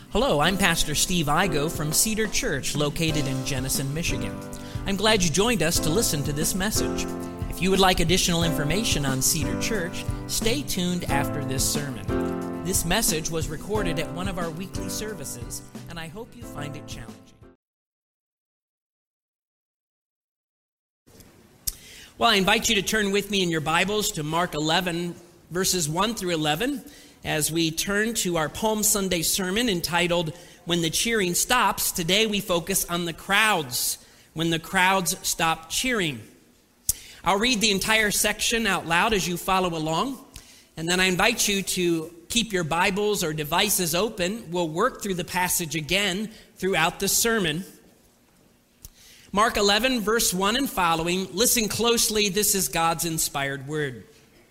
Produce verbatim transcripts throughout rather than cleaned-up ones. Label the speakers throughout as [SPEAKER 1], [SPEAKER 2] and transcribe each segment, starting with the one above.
[SPEAKER 1] Hello, I'm Pastor Steve Igo from Cedar Church, located in Jenison, Michigan. I'm glad you joined us to listen to this message. If you would like additional information on Cedar Church, stay tuned after this sermon. This message was recorded at one of our weekly services, and I hope you find it challenging. Well, I invite you to turn with me in your Bibles to Mark eleven, verses one through eleven, as we turn to our Palm Sunday sermon entitled, When the Cheering Stops. Today we focus on the crowds, when the crowds stop cheering. I'll read the entire section out loud as you follow along, and then I invite you to keep your Bibles or devices open. We'll work through the passage again throughout the sermon. Mark eleven, verse one and following. Listen closely, this is God's inspired word.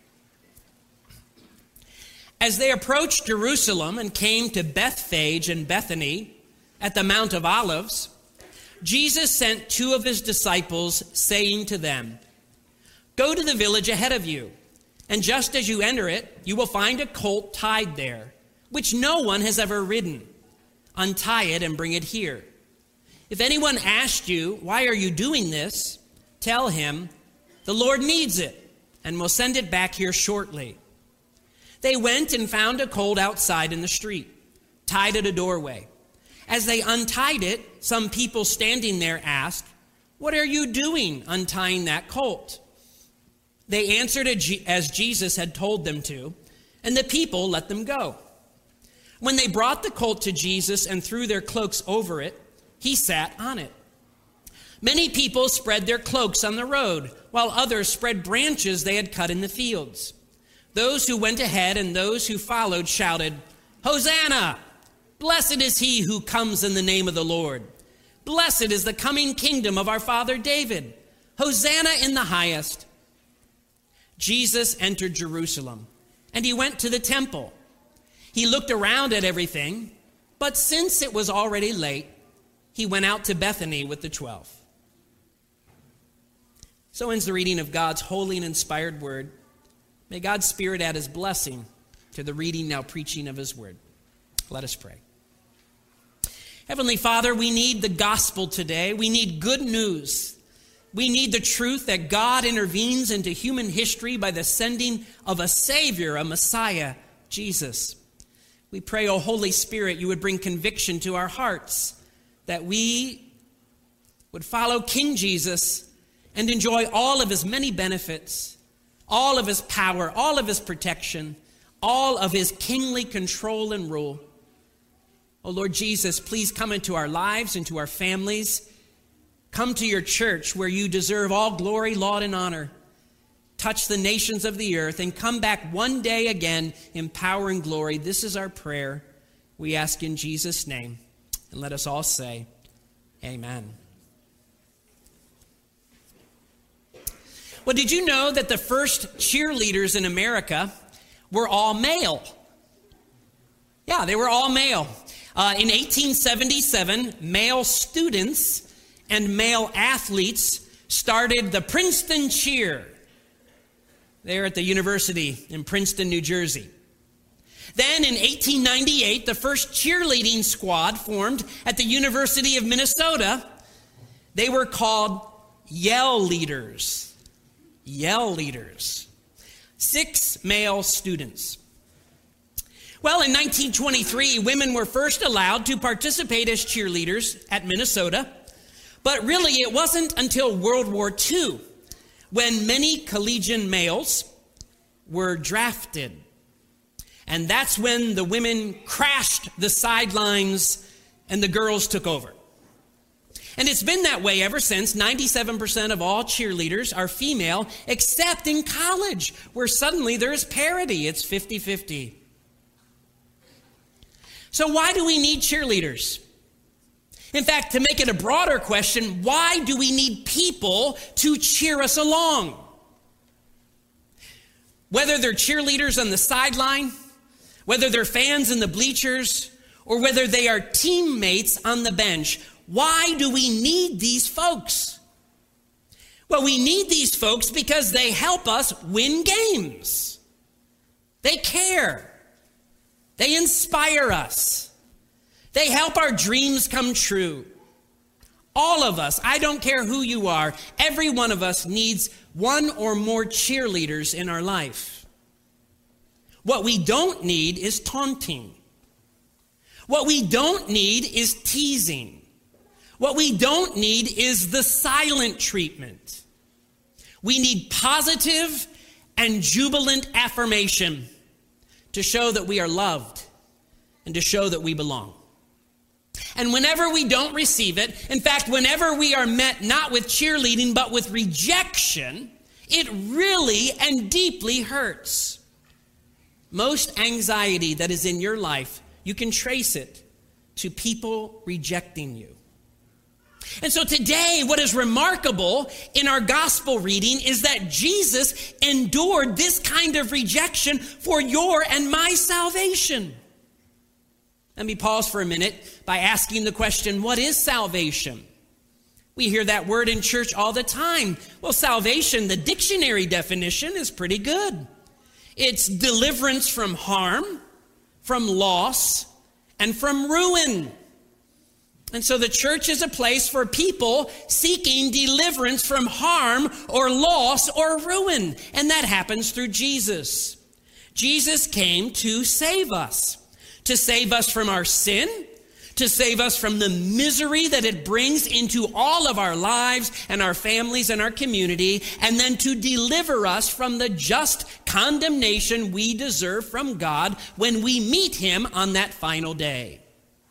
[SPEAKER 1] As they approached Jerusalem and came to Bethphage and Bethany at the Mount of Olives, Jesus sent two of his disciples, saying to them, "Go to the village ahead of you, and just as you enter it, you will find a colt tied there, which no one has ever ridden. Untie it and bring it here. If anyone asks you, 'Why are you doing this?' tell him, 'The Lord needs it, and will send it back here shortly.'" They went and found a colt outside in the street, tied at a doorway. As they untied it, some people standing there asked, "What are you doing untying that colt?" They answered as Jesus had told them to, and the people let them go. When they brought the colt to Jesus and threw their cloaks over it, he sat on it. Many people spread their cloaks on the road, while others spread branches they had cut in the fields. Those who went ahead and those who followed shouted, "Hosanna! Blessed is he who comes in the name of the Lord. Blessed is the coming kingdom of our father David. Hosanna in the highest." Jesus entered Jerusalem, and he went to the temple. He looked around at everything, but since it was already late, he went out to Bethany with the twelve. So ends the reading of God's holy and inspired word. May God's Spirit add his blessing to the reading, now preaching of his word. Let us pray. Heavenly Father, we need the gospel today. We need good news. We need the truth that God intervenes into human history by the sending of a Savior, a Messiah, Jesus. We pray, O Holy Spirit, you would bring conviction to our hearts, that we would follow King Jesus and enjoy all of his many benefits, all of his power, all of his protection, all of his kingly control and rule. Oh Lord Jesus, please come into our lives, into our families. Come to your church where you deserve all glory, laud, and honor. Touch the nations of the earth and come back one day again in power and glory. This is our prayer. We ask in Jesus' name. And let us all say, amen. Well, did you know that the first cheerleaders in America were all male? Yeah, they were all male. Uh, in eighteen seventy-seven, male students and male athletes started the Princeton Cheer there at the university in Princeton, New Jersey. Then in eighteen ninety-eight, the first cheerleading squad formed at the University of Minnesota. They were called Yell Leaders. Yell Leaders. Six male students. Well, in nineteen twenty-three, women were first allowed to participate as cheerleaders at Minnesota. But really, it wasn't until World War Two when many collegiate males were drafted. And that's when the women crashed the sidelines and the girls took over. And it's been that way ever since. ninety-seven percent of all cheerleaders are female, except in college, where suddenly there's parity. It's fifty-fifty. So why do we need cheerleaders? In fact, to make it a broader question, why do we need people to cheer us along? Whether they're cheerleaders on the sideline, whether they're fans in the bleachers, or whether they are teammates on the bench, why do we need these folks? Well, we need these folks because they help us win games. They care. They inspire us. They help our dreams come true. All of us, I don't care who you are, every one of us needs one or more cheerleaders in our life. What we don't need is taunting. What we don't need is teasing. What we don't need is the silent treatment. We need positive and jubilant affirmation to show that we are loved and to show that we belong. And whenever we don't receive it, in fact, whenever we are met not with cheerleading but with rejection, it really and deeply hurts. Most anxiety that is in your life, you can trace it to people rejecting you. And so today, what is remarkable in our gospel reading is that Jesus endured this kind of rejection for your and my salvation. Let me pause for a minute by asking the question, what is salvation? We hear that word in church all the time. Well, salvation, the dictionary definition is pretty good. It's deliverance from harm, from loss, and from ruin. And so the church is a place for people seeking deliverance from harm or loss or ruin. And that happens through Jesus. Jesus came to save us. To save us from our sin, to save us from the misery that it brings into all of our lives and our families and our community, and then to deliver us from the just condemnation we deserve from God when we meet him on that final day.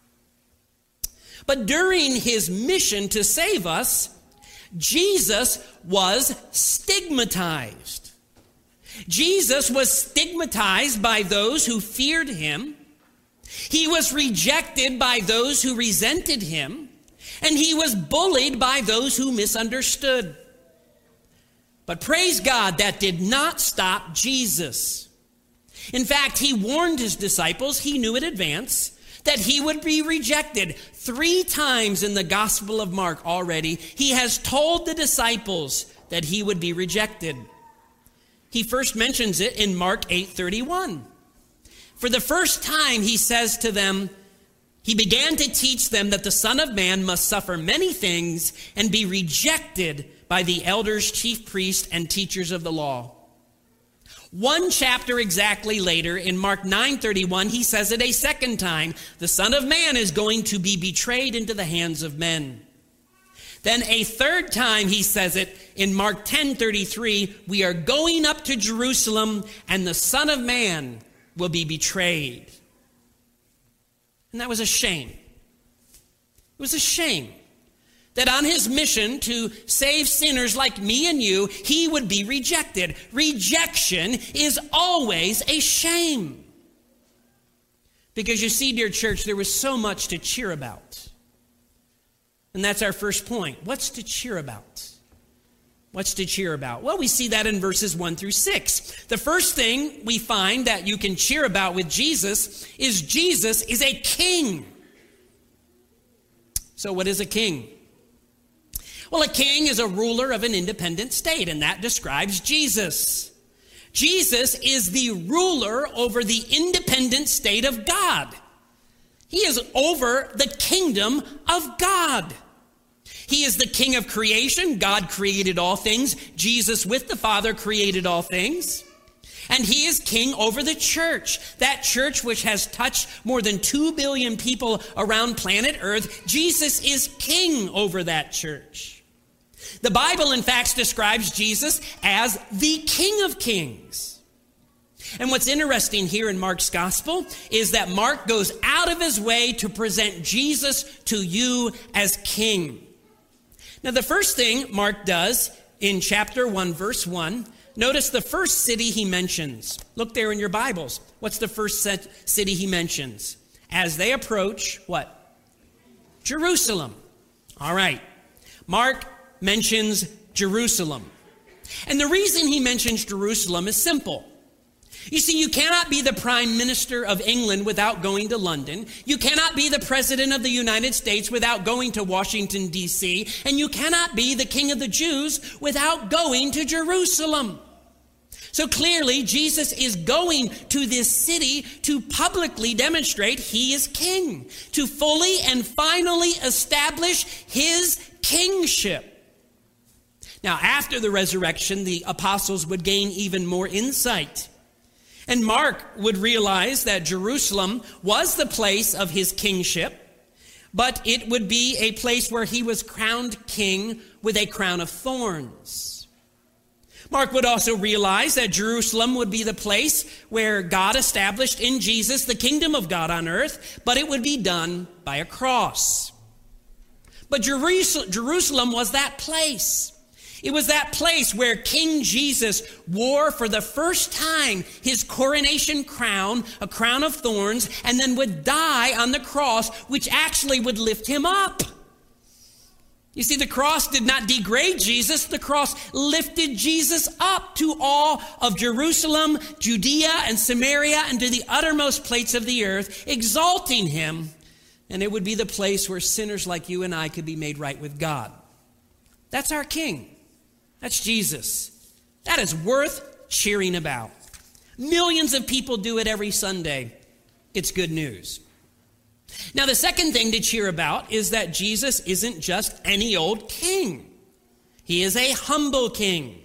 [SPEAKER 1] But during his mission to save us, Jesus was stigmatized. Jesus was stigmatized by those who feared him. He was rejected by those who resented him, and he was bullied by those who misunderstood. But praise God, that did not stop Jesus. In fact, he warned his disciples, he knew in advance, that he would be rejected. Three times in the Gospel of Mark already, he has told the disciples that he would be rejected. He first mentions it in Mark eight thirty-one. For the first time, he says to them, he began to teach them that the Son of Man must suffer many things and be rejected by the elders, chief priests, and teachers of the law. One chapter exactly later, in Mark nine thirty-one, he says it a second time, the Son of Man is going to be betrayed into the hands of men. Then a third time he says it in Mark ten thirty-three, we are going up to Jerusalem and the Son of Man will be betrayed. And that was a shame. It was a shame that on his mission to save sinners like me and you, he would be rejected. Rejection is always a shame. Because you see, dear church, there was so much to cheer about. And that's our first point. What's to cheer about? What's to cheer about? Well, we see that in verses one through six. The first thing we find that you can cheer about with Jesus is Jesus is a king. So what is a king? Well, a king is a ruler of an independent state, and that describes Jesus. Jesus is the ruler over the independent state of God. He is over the kingdom of God. He is the king of creation. God created all things. Jesus with the Father created all things. And he is king over the church. That church which has touched more than two billion people around planet Earth. Jesus is king over that church. The Bible, in fact, describes Jesus as the King of Kings. And what's interesting here in Mark's gospel is that Mark goes out of his way to present Jesus to you as king. Now, the first thing Mark does in chapter one, verse one, notice the first city he mentions. Look there in your Bibles. What's the first set city he mentions? As they approach, what? Jerusalem. All right. Mark mentions Jerusalem. And the reason he mentions Jerusalem is simple. You see, you cannot be the Prime Minister of England without going to London. You cannot be the President of the United States without going to Washington, D C And you cannot be the King of the Jews without going to Jerusalem. So clearly, Jesus is going to this city to publicly demonstrate he is king, to fully and finally establish his kingship. Now, after the resurrection, the apostles would gain even more insight. And Mark would realize that Jerusalem was the place of his kingship, but it would be a place where he was crowned king with a crown of thorns. Mark would also realize that Jerusalem would be the place where God established in Jesus the kingdom of God on earth, but it would be done by a cross. But Jerusalem was that place. It was that place where King Jesus wore for the first time his coronation crown, a crown of thorns, and then would die on the cross, which actually would lift him up. You see, the cross did not degrade Jesus. The cross lifted Jesus up to all of Jerusalem, Judea, and Samaria, and to the uttermost places of the earth, exalting him. And it would be the place where sinners like you and I could be made right with God. That's our King. That's Jesus. That is worth cheering about. Millions of people do it every Sunday. It's good news. Now, the second thing to cheer about is that Jesus isn't just any old king. He is a humble king.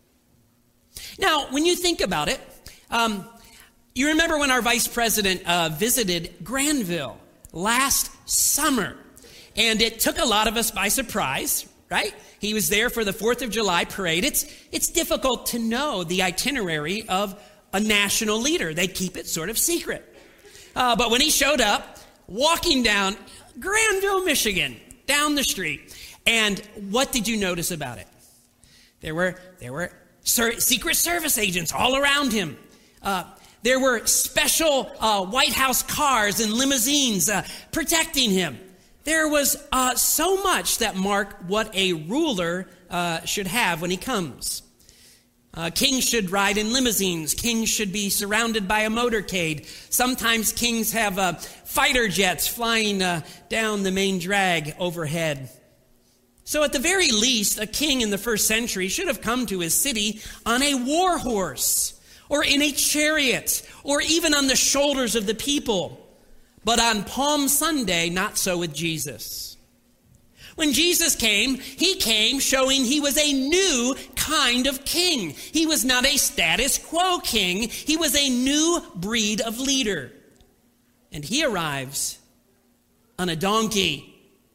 [SPEAKER 1] Now, when you think about it, um, you remember when our vice president uh, visited Granville last summer, and it took a lot of us by surprise, right? He was there for the fourth of July parade. It's, it's difficult to know the itinerary of a national leader. They keep it sort of secret. Uh, but when he showed up, walking down Granville, Michigan, down the street, and what did you notice about it? There were, there were Secret Service agents all around him. Uh, there were special uh, White House cars and limousines uh, protecting him. There was uh, so much that marked what a ruler uh, should have when he comes. Uh, kings should ride in limousines. Kings should be surrounded by a motorcade. Sometimes kings have uh, fighter jets flying uh, down the main drag overhead. So at the very least, a king in the first century should have come to his city on a war horse, or in a chariot, or even on the shoulders of the people. But on Palm Sunday, not so with Jesus. When Jesus came, he came showing he was a new kind of king. He was not a status quo king. He was a new breed of leader. And he arrives on a donkey.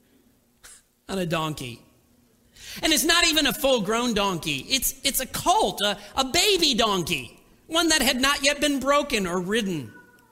[SPEAKER 1] On a donkey. And it's not even a full-grown donkey. It's, it's a colt, a, a baby donkey, one that had not yet been broken or ridden.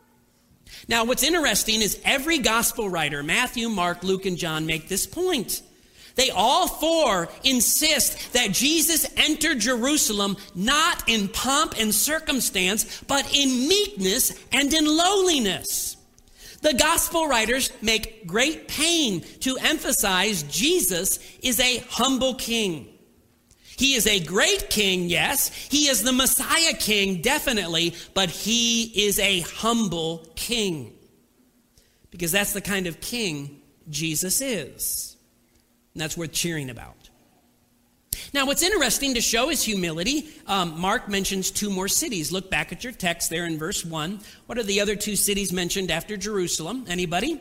[SPEAKER 1] Now, what's interesting is every gospel writer, Matthew, Mark, Luke, and John, make this point. They all four insist that Jesus entered Jerusalem not in pomp and circumstance, but in meekness and in lowliness. The gospel writers make great pain to emphasize Jesus is a humble king. He is a great king, yes. He is the Messiah king, definitely, but he is a humble king. Because that's the kind of king Jesus is. And that's worth cheering about. Now, what's interesting to show his humility, um, Mark mentions two more cities. Look back at your text there in verse one. What are the other two cities mentioned after Jerusalem? Anybody?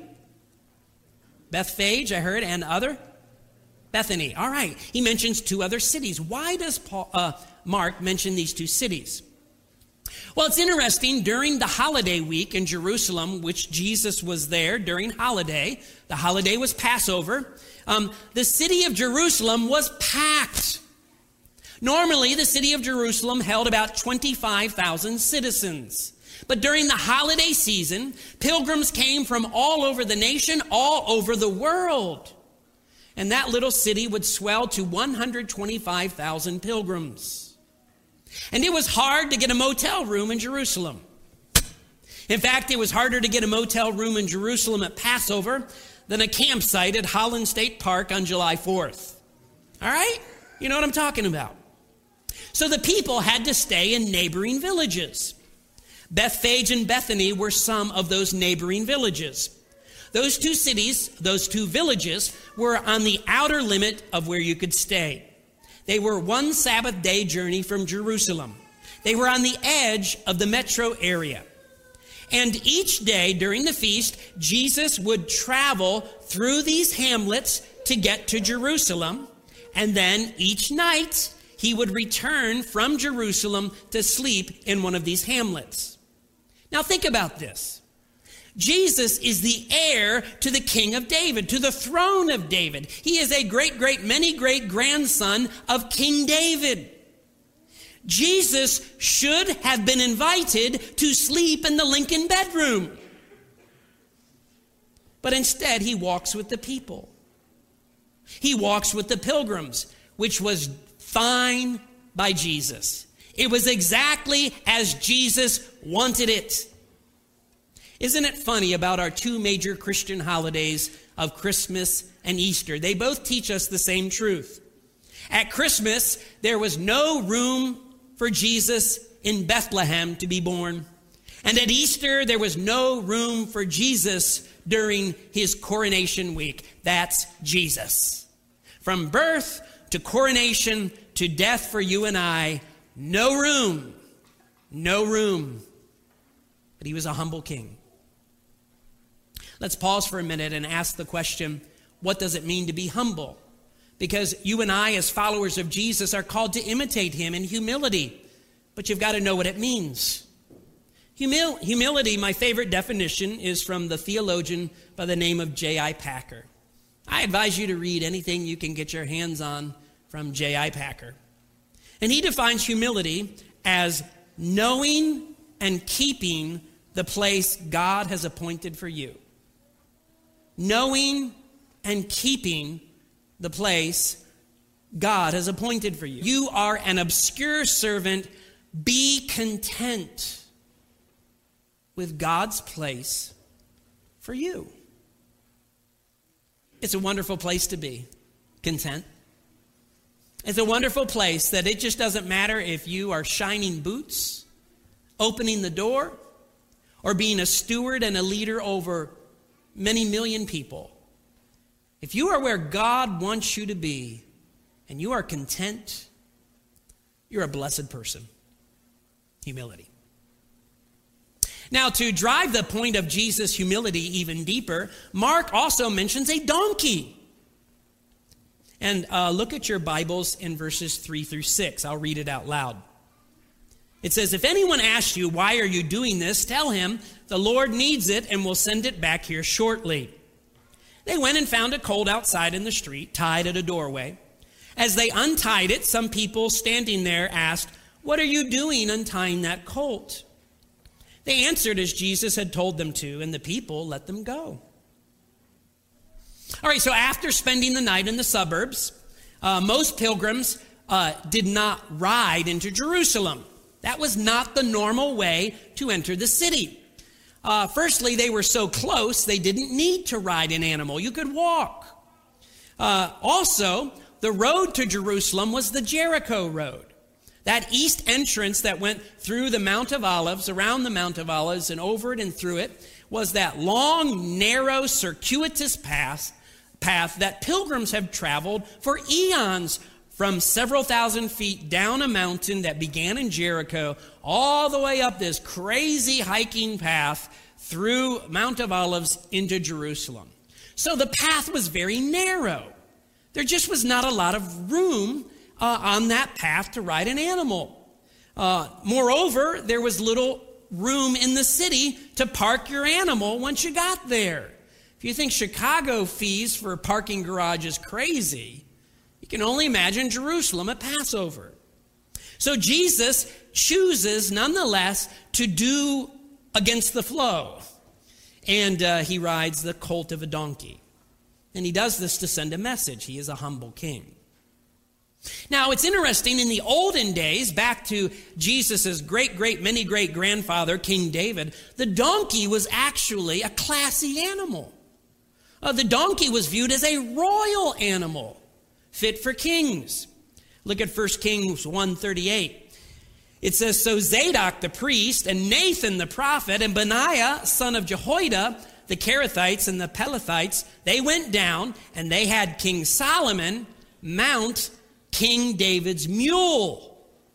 [SPEAKER 1] Bethphage, I heard, and other? Bethany. All right. He mentions two other cities. Why does Paul, uh, Mark mention these two cities? Well, it's interesting. During the holiday week in Jerusalem, which Jesus was there during holiday, the holiday was Passover, um, the city of Jerusalem was packed. Normally, the city of Jerusalem held about twenty-five thousand citizens. But during the holiday season, pilgrims came from all over the nation, all over the world. And that little city would swell to one hundred twenty-five thousand pilgrims. And it was hard to get a motel room in Jerusalem. In fact, it was harder to get a motel room in Jerusalem at Passover than a campsite at Holland State Park on July fourth. All right? You know what I'm talking about. So the people had to stay in neighboring villages. Bethphage and Bethany were some of those neighboring villages. Those two cities, those two villages, were on the outer limit of where you could stay. They were one Sabbath day journey from Jerusalem. They were on the edge of the metro area. And each day during the feast, Jesus would travel through these hamlets to get to Jerusalem. And then each night, he would return from Jerusalem to sleep in one of these hamlets. Now think about this. Jesus is the heir to the King of David, to the throne of David. He is a great, great, many great grandson of King David. Jesus should have been invited to sleep in the Lincoln bedroom. But instead, he walks with the people. He walks with the pilgrims, which was fine by Jesus. It was exactly as Jesus wanted it. Isn't it funny about our two major Christian holidays of Christmas and Easter? They both teach us the same truth. At Christmas, there was no room for Jesus in Bethlehem to be born. And at Easter, there was no room for Jesus during his coronation week. That's Jesus. From birth to coronation to death for you and I, no room, no room. But he was a humble king. Let's pause for a minute and ask the question, what does it mean to be humble? Because you and I, as followers of Jesus, are called to imitate him in humility. But you've got to know what it means. Humil- humility, my favorite definition, is from the theologian by the name of J I Packer. I advise you to read anything you can get your hands on from J I Packer. And he defines humility as knowing and keeping the place God has appointed for you. Knowing and keeping the place God has appointed for you. You are an obscure servant. Be content with God's place for you. It's a wonderful place to be, content. It's a wonderful place that it just doesn't matter if you are shining boots, opening the door, or being a steward and a leader over many million people. If you are where God wants you to be and you are content, you're a blessed person. Humility. Now, to drive the point of Jesus' humility even deeper, Mark also mentions a donkey. And uh, look at your Bibles in verses three through six. I'll read it out loud. It says, if anyone asks you, why are you doing this? Tell him, the Lord needs it and will send it back here shortly. They went and found a colt outside in the street, tied at a doorway. As they untied it, some people standing there asked, what are you doing untying that colt? They answered as Jesus had told them to, and the people let them go. All right, so after spending the night in the suburbs, uh, most pilgrims uh, did not ride into Jerusalem. That was not the normal way to enter the city. Uh, firstly, they were so close, they didn't need to ride an animal. You could walk. Uh, also, the road to Jerusalem was the Jericho road. That east entrance that went through the Mount of Olives, around the Mount of Olives, and over it and through it, was that long, narrow, circuitous path, path that pilgrims have traveled for eons, from several thousand feet down a mountain that began in Jericho, all the way up this crazy hiking path through Mount of Olives into Jerusalem. So the path was very narrow. There just was not a lot of room uh, on that path to ride an animal. Uh, moreover, there was little room in the city to park your animal once you got there. If you think Chicago fees for a parking garage is crazy, you can only imagine Jerusalem at Passover. So Jesus chooses, nonetheless, to do against the flow. And uh, he rides the colt of a donkey. And he does this to send a message. He is a humble king. Now, it's interesting, in the olden days, back to Jesus' great, great, many great grandfather, King David, the donkey was actually a classy animal. Uh, the donkey was viewed as a royal animal, fit for kings. Look at First Kings one thirty-eight. It says, so Zadok the priest and Nathan the prophet and Benaiah, son of Jehoiada, the Kerethites and the Pelethites, they went down and they had King Solomon mount King David's mule.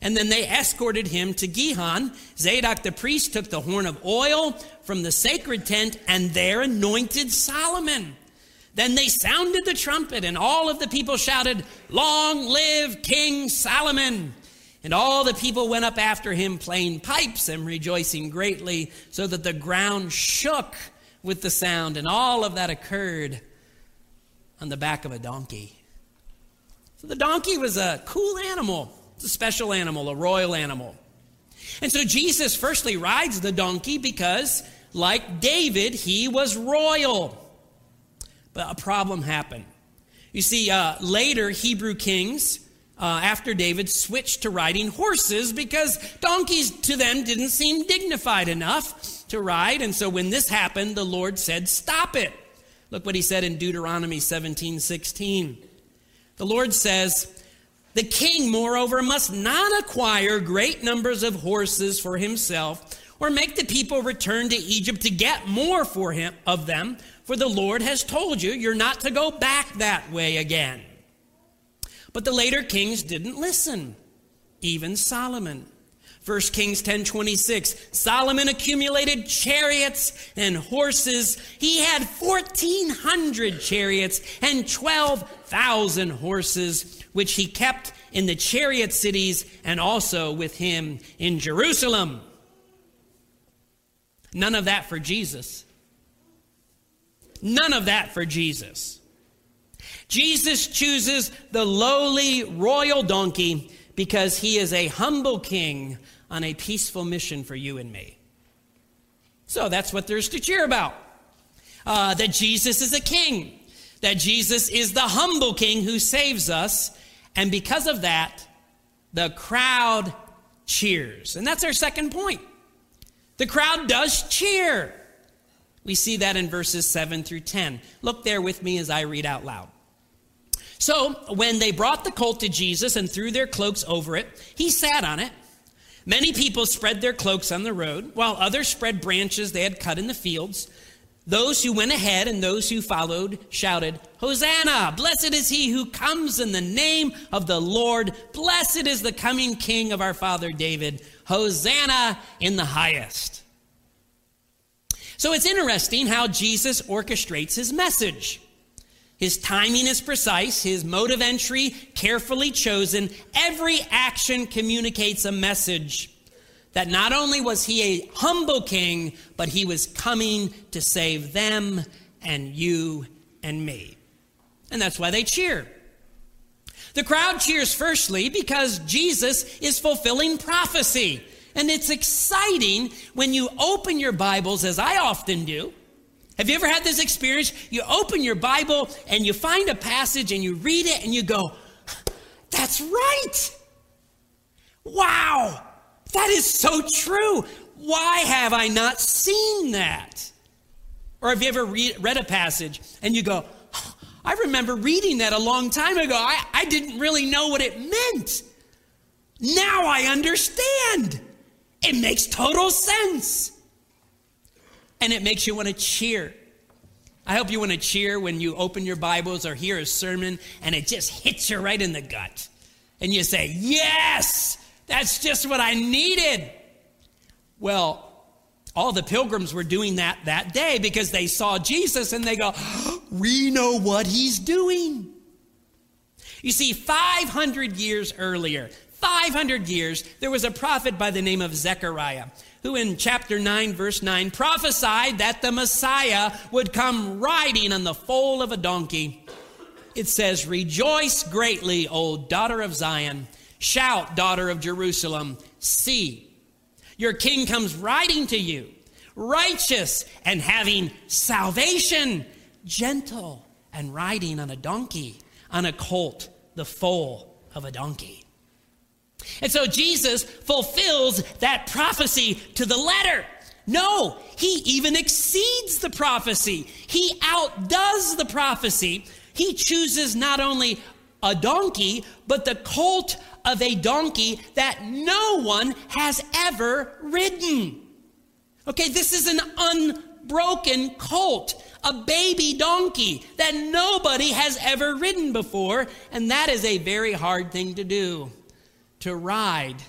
[SPEAKER 1] And then they escorted him to Gihon. Zadok the priest took the horn of oil from the sacred tent and there anointed Solomon. Then they sounded the trumpet, and all of the people shouted, "Long live King Solomon!" And all the people went up after him, playing pipes and rejoicing greatly, so that the ground shook with the sound. And all of that occurred on the back of a donkey. So the donkey was a cool animal. It's a special animal, a royal animal. And so Jesus firstly rides the donkey because, like David, he was royal. But a problem happened. You see, uh, later Hebrew kings, uh, after David, switched to riding horses because donkeys to them didn't seem dignified enough to ride. And so when this happened, the Lord said, "Stop it." Look what he said in Deuteronomy seventeen sixteen. The Lord says, "The king, moreover, must not acquire great numbers of horses for himself, or make the people return to Egypt to get more for him of them. For the Lord has told you, you're not to go back that way again." But the later kings didn't listen, even Solomon. First Kings ten twenty-six, Solomon accumulated chariots and horses. He had fourteen hundred chariots and twelve thousand horses, which he kept in the chariot cities and also with him in Jerusalem. None of that for Jesus. None of that for Jesus. Jesus chooses the lowly royal donkey because he is a humble king on a peaceful mission for you and me. So that's what there's to cheer about. Uh, that Jesus is a king. That Jesus is the humble king who saves us. And because of that, the crowd cheers. And that's our second point. The crowd does cheer. We see that in verses seven through ten. Look there with me as I read out loud. So when they brought the colt to Jesus and threw their cloaks over it, he sat on it. Many people spread their cloaks on the road, while others spread branches they had cut in the fields. Those who went ahead and those who followed shouted, "Hosanna! Blessed is he who comes in the name of the Lord. Blessed is the coming king of our father David. Hosanna in the highest." So it's interesting how Jesus orchestrates his message. His timing is precise, his mode of entry carefully chosen. Every action communicates a message that not only was he a humble king, but he was coming to save them and you and me. And that's why they cheer. The crowd cheers firstly because Jesus is fulfilling prophecy. And it's exciting when you open your Bibles, as I often do. Have you ever had this experience? You open your Bible and you find a passage and you read it and you go, "That's right. Wow, that is so true. Why have I not seen that?" Or have you ever read, read a passage and you go, "I remember reading that a long time ago. I, I didn't really know what it meant. Now I understand. It makes total sense." And it makes you want to cheer. I hope you want to cheer when you open your Bibles or hear a sermon and it just hits you right in the gut. And you say, "Yes, that's just what I needed." Well, all the pilgrims were doing that that day because they saw Jesus and they go, "We know what he's doing." You see, five hundred years earlier, five hundred years, there was a prophet by the name of Zechariah, who in chapter nine, verse nine, prophesied that the Messiah would come riding on the foal of a donkey. It says, "Rejoice greatly, O daughter of Zion. Shout, daughter of Jerusalem. See, your king comes riding to you, righteous and having salvation, gentle and riding on a donkey, on a colt, the foal of a donkey." And so Jesus fulfills that prophecy to the letter. No, he even exceeds the prophecy. He outdoes the prophecy. He chooses not only a donkey, but the colt of a donkey that no one has ever ridden. Okay, this is an unbroken colt, a baby donkey that nobody has ever ridden before, and that is a very hard thing to do. To ride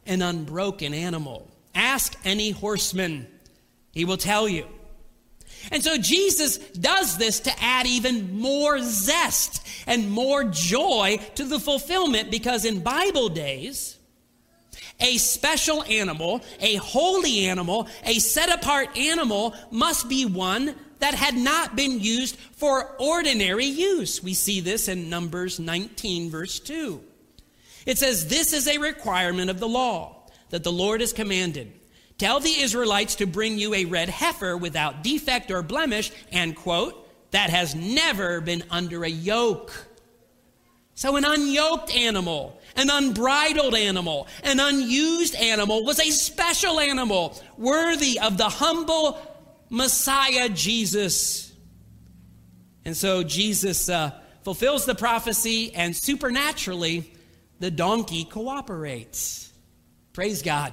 [SPEAKER 1] an unbroken animal. Ask any horseman, he will tell you. And so Jesus does this to add even more zest and more joy to the fulfillment, because in Bible days, a special animal, a holy animal, a set-apart animal must be one that had not been used for ordinary use. We see this in Numbers nineteen, verse two. It says, "This is a requirement of the law that the Lord has commanded. Tell the Israelites to bring you a red heifer without defect or blemish," and quote, "that has never been under a yoke." So an unyoked animal, an unbridled animal, an unused animal was a special animal worthy of the humble Messiah Jesus. And so Jesus uh, fulfills the prophecy, and supernaturally, the donkey cooperates. Praise God.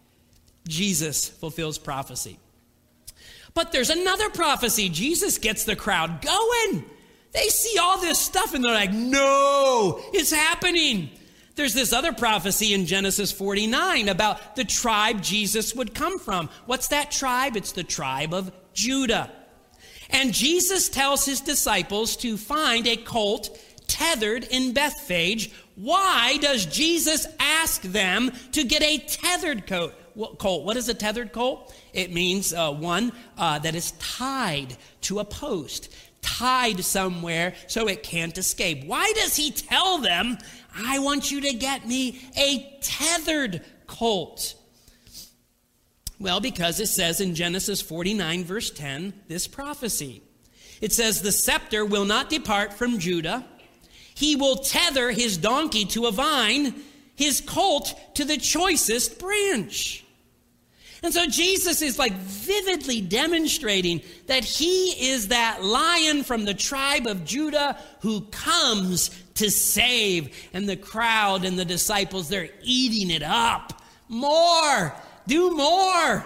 [SPEAKER 1] Jesus fulfills prophecy. But there's another prophecy. Jesus gets the crowd going. They see all this stuff and they're like, no, it's happening. There's this other prophecy in Genesis forty-nine about the tribe Jesus would come from. What's that tribe? It's the tribe of Judah. And Jesus tells his disciples to find a colt tethered in Bethphage. Why does Jesus ask them to get a tethered colt? Colt. What is a tethered colt? It means uh, one uh, that is tied to a post, tied somewhere so it can't escape. Why does he tell them, I want you to get me a tethered colt? Well, because it says in Genesis forty-nine, verse ten, this prophecy. It says, "The scepter will not depart from Judah. He will tether his donkey to a vine, his colt to the choicest branch." And so Jesus is like vividly demonstrating that he is that lion from the tribe of Judah who comes to save. And the crowd and the disciples, they're eating it up. More, do more.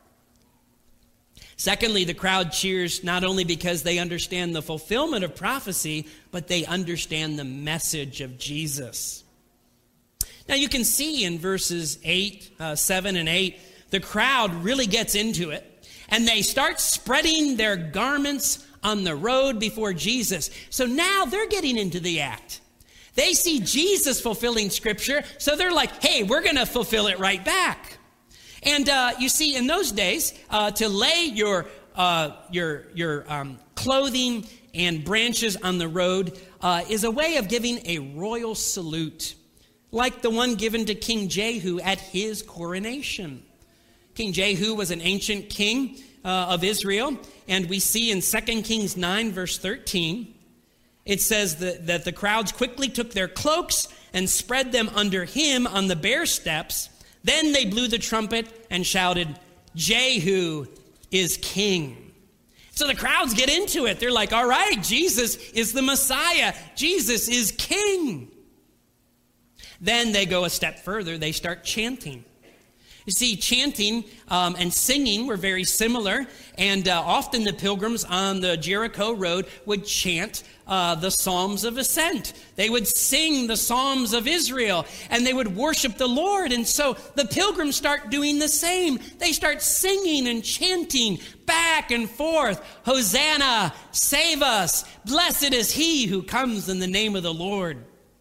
[SPEAKER 1] Secondly, the crowd cheers not only because they understand the fulfillment of prophecy, but they understand the message of Jesus. Now you can see in verses eight, uh, seven and eight, the crowd really gets into it, and they start spreading their garments on the road before Jesus. So now they're getting into the act. They see Jesus fulfilling Scripture, so they're like, hey, we're going to fulfill it right back. And uh, you see, in those days, uh, to lay your uh, your your um, clothing and branches on the road uh, is a way of giving a royal salute, like the one given to King Jehu at his coronation. King Jehu was an ancient king uh, of Israel, and we see in Second Kings nine, verse thirteen, it says that, that the crowds quickly took their cloaks and spread them under him on the bare steps. Then they blew the trumpet and shouted, "Jehu is king." So the crowds get into it. They're like, all right, Jesus is the Messiah. Jesus is king. Then they go a step further. They start chanting. You see, chanting um, and singing were very similar, and uh, often the pilgrims on the Jericho road would chant uh, the Psalms of Ascent. They would sing the Psalms of Israel, and they would worship the Lord. And so the pilgrims start doing the same. They start singing and chanting back and forth. Hosanna, save us. Blessed is he who comes in the name of the Lord.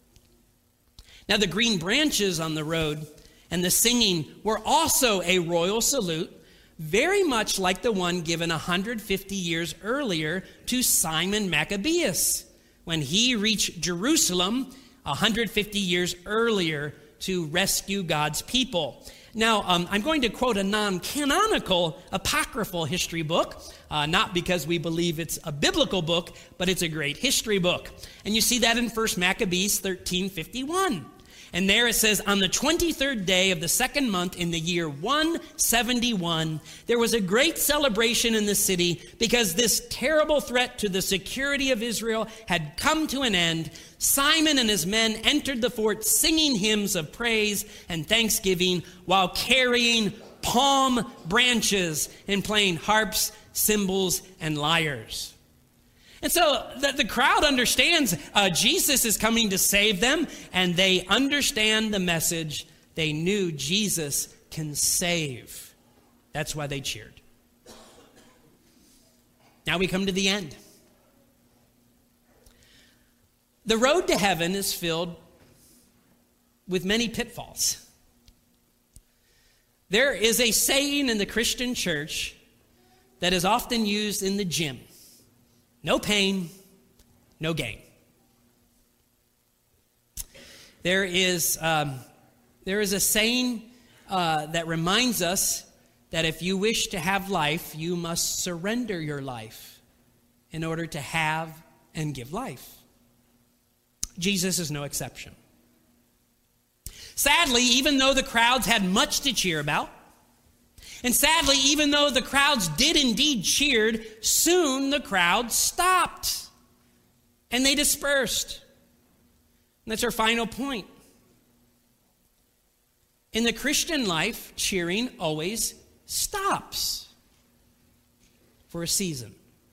[SPEAKER 1] Now the green branches on the road and the singing were also a royal salute, very much like the one given one hundred fifty years earlier to Simon Maccabeus, when he reached Jerusalem one hundred fifty years earlier to rescue God's people. Now, um, I'm going to quote a non-canonical apocryphal history book, uh, not because we believe it's a biblical book, but it's a great history book. And you see that in First Maccabees thirteen fifty-one. And there it says, on the twenty-third day of the second month in the year one seventy-one, there was a great celebration in the city because this terrible threat to the security of Israel had come to an end. Simon and his men entered the fort singing hymns of praise and thanksgiving while carrying palm branches and playing harps, cymbals, and lyres. And so the, the crowd understands uh, Jesus is coming to save them, and they understand the message They knew Jesus can save. That's why they cheered. Now we come to the end. The road to heaven is filled with many pitfalls. There is a saying in the Christian church that is often used in the gym. No pain, no gain. There is, um, there is a saying uh, that reminds us that if you wish to have life, you must surrender your life in order to have and give life. Jesus is no exception. Sadly, even though the crowds had much to cheer about, and sadly, even though the crowds did indeed cheer, soon the crowd stopped and they dispersed. And that's our final point. In the Christian life, cheering always stops for a season.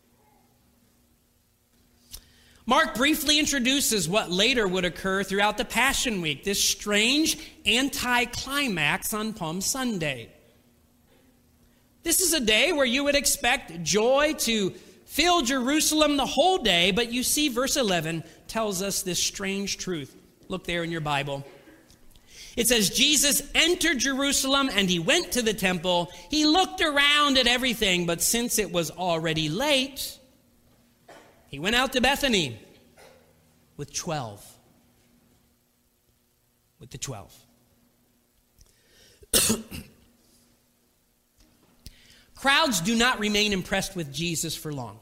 [SPEAKER 1] Mark briefly introduces what later would occur throughout the Passion Week, this strange anti-climax on Palm Sunday. This is a day where you would expect joy to fill Jerusalem the whole day, but you see verse eleven tells us this strange truth. Look there in your Bible. It says, Jesus entered Jerusalem and he went to the temple. He looked around at everything, but since it was already late, he went out to Bethany with twelve. With the twelve. Crowds do not remain impressed with Jesus for long.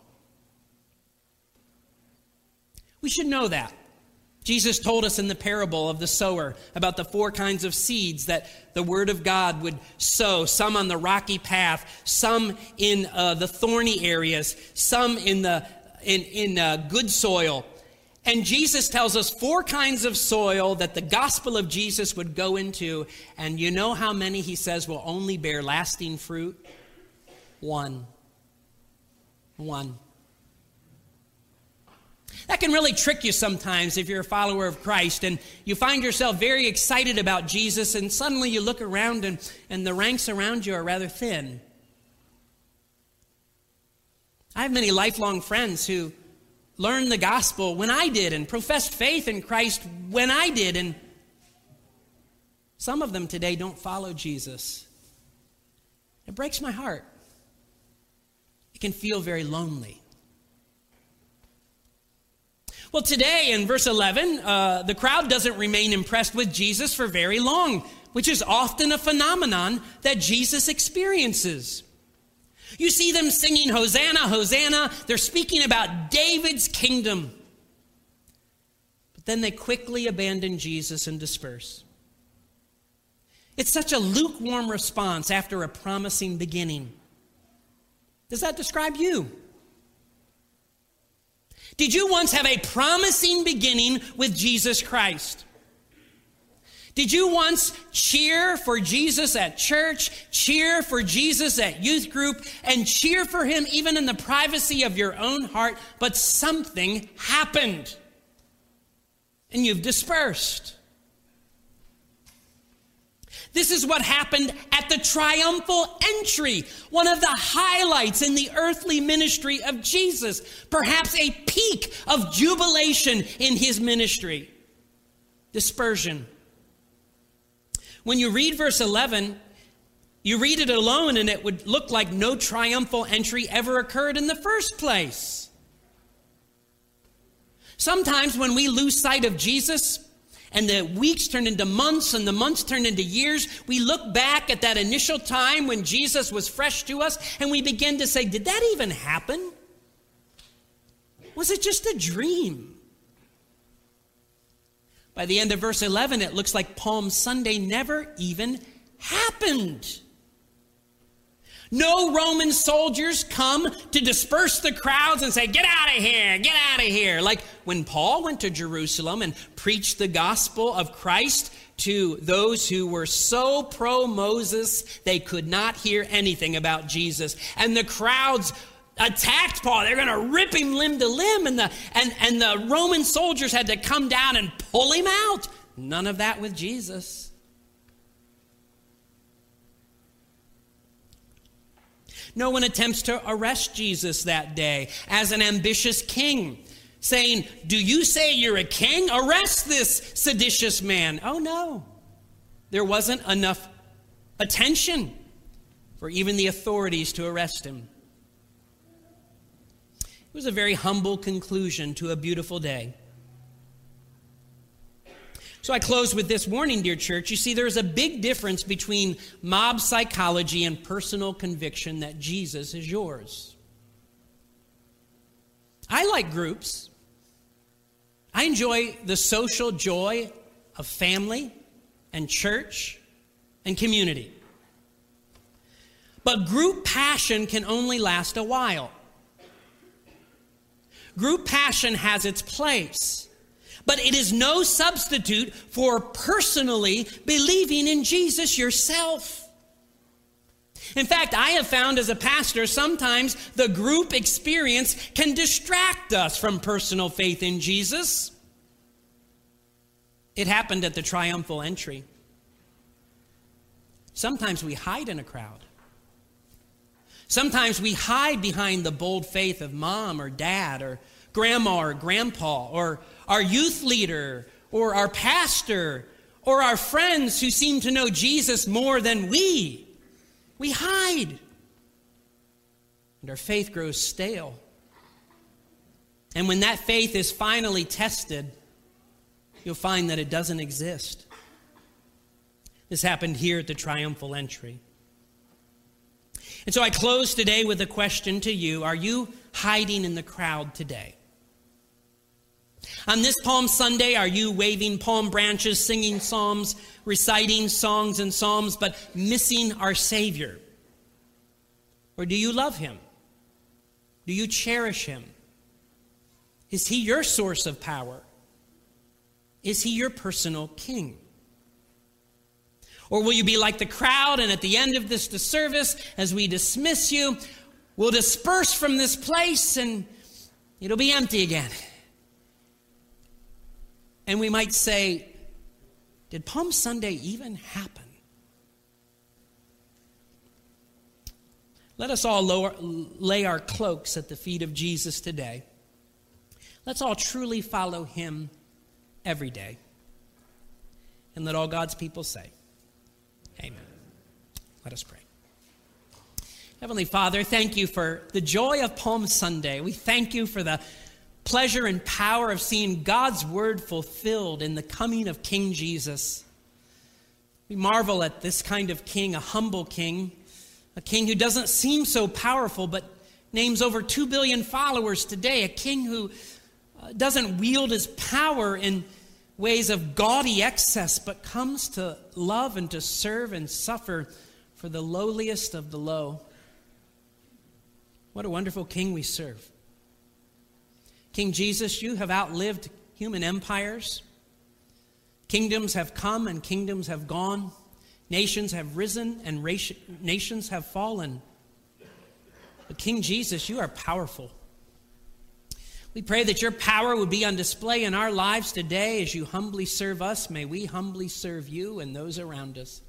[SPEAKER 1] We should know that. Jesus told us in the parable of the sower about the four kinds of seeds that the word of God would sow. Some on the rocky path, some in uh, the thorny areas, some in the in, in uh, good soil. And Jesus tells us four kinds of soil that the gospel of Jesus would go into. And you know how many, he says, will only bear lasting fruit? One. One. That can really trick you sometimes if you're a follower of Christ and you find yourself very excited about Jesus and suddenly you look around and, and the ranks around you are rather thin. I have many lifelong friends who learned the gospel when I did and professed faith in Christ when I did, and some of them today don't follow Jesus. It breaks my heart. It can feel very lonely. Well, today in verse eleven, uh, the crowd doesn't remain impressed with Jesus for very long, which is often a phenomenon that Jesus experiences. You see them singing, Hosanna, Hosanna. They're speaking about David's kingdom. But then they quickly abandon Jesus and disperse. It's such a lukewarm response after a promising beginning. Does that describe you? Did you once have a promising beginning with Jesus Christ? Did you once cheer for Jesus at church, cheer for Jesus at youth group, and cheer for him even in the privacy of your own heart, but something happened and you've dispersed? This is what happened at the triumphal entry, one of the highlights in the earthly ministry of Jesus, perhaps a peak of jubilation in his ministry. Dispersion. When you read verse eleven, you read it alone and it would look like no triumphal entry ever occurred in the first place. Sometimes when we lose sight of Jesus and the weeks turn into months and the months turn into years, we look back at that initial time when Jesus was fresh to us and we begin to say, did that even happen? Was it just a dream? By the end of verse eleven, it looks like Palm Sunday never even happened. No Roman soldiers come to disperse the crowds and say, get out of here, get out of here. Like when Paul went to Jerusalem and preached the gospel of Christ to those who were so pro-Moses, they could not hear anything about Jesus. And the crowds attacked Paul. They're going to rip him limb to limb. And the, and, and the Roman soldiers had to come down and pull him out. None of that with Jesus. No one attempts to arrest Jesus that day as an ambitious king, saying, "Do you say you're a king? Arrest this seditious man." Oh no, there wasn't enough attention for even the authorities to arrest him. It was a very humble conclusion to a beautiful day. So I close with this warning, dear church. You see, there's a big difference between mob psychology and personal conviction that Jesus is yours. I like groups. I enjoy the social joy of family and church and community. But group passion can only last a while. Group passion has its place, but it is no substitute for personally believing in Jesus yourself. In fact, I have found as a pastor, sometimes the group experience can distract us from personal faith in Jesus. It happened at the triumphal entry. Sometimes we hide in a crowd. Sometimes we hide behind the bold faith of mom or dad or grandma or grandpa or our youth leader or our pastor or our friends who seem to know Jesus more than we. We hide. And our faith grows stale. And when that faith is finally tested, you'll find that it doesn't exist. This happened here at the triumphal entry. And so I close today with a question to you. Are you hiding in the crowd today? On this Palm Sunday, are you waving palm branches, singing psalms, reciting songs and psalms, but missing our Savior? Or do you love him? Do you cherish him? Is he your source of power? Is he your personal king? Or will you be like the crowd, and at the end of this service, as we dismiss you, we'll disperse from this place and it'll be empty again. And we might say, did Palm Sunday even happen? Let us all lower, lay our cloaks at the feet of Jesus today. Let's all truly follow him every day. And let all God's people say, amen. Let us pray. Heavenly Father, thank you for the joy of Palm Sunday. We thank you for the pleasure and power of seeing God's word fulfilled in the coming of King Jesus. We marvel at this kind of king, a humble king, a king who doesn't seem so powerful, but names over two billion followers today, a king who uh, doesn't wield his power in ways of gaudy excess, but comes to love and to serve and suffer for the lowliest of the low. What a wonderful king we serve. King Jesus, you have outlived human empires. Kingdoms have come and kingdoms have gone. Nations have risen and raci- nations have fallen. But King Jesus, you are powerful. We pray that your power would be on display in our lives today as you humbly serve us. May we humbly serve you and those around us.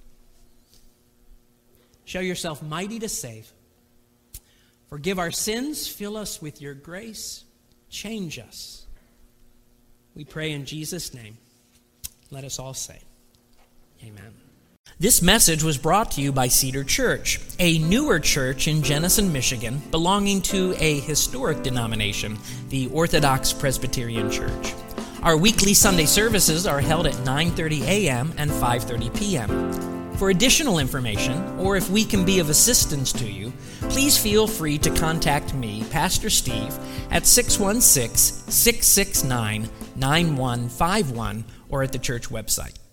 [SPEAKER 1] Show yourself mighty to save. Forgive our sins. Fill us with your grace. Change us. We pray in Jesus' name. Let us all say, amen. This message was brought to you by Cedar Church, a newer church in Jenison, Michigan, belonging to a historic denomination, the Orthodox Presbyterian Church. Our weekly Sunday services are held at nine thirty a.m. and five thirty p.m. For additional information, or if we can be of assistance to you, please feel free to contact me, Pastor Steve, at six one six, six six nine, nine one five one or at the church website.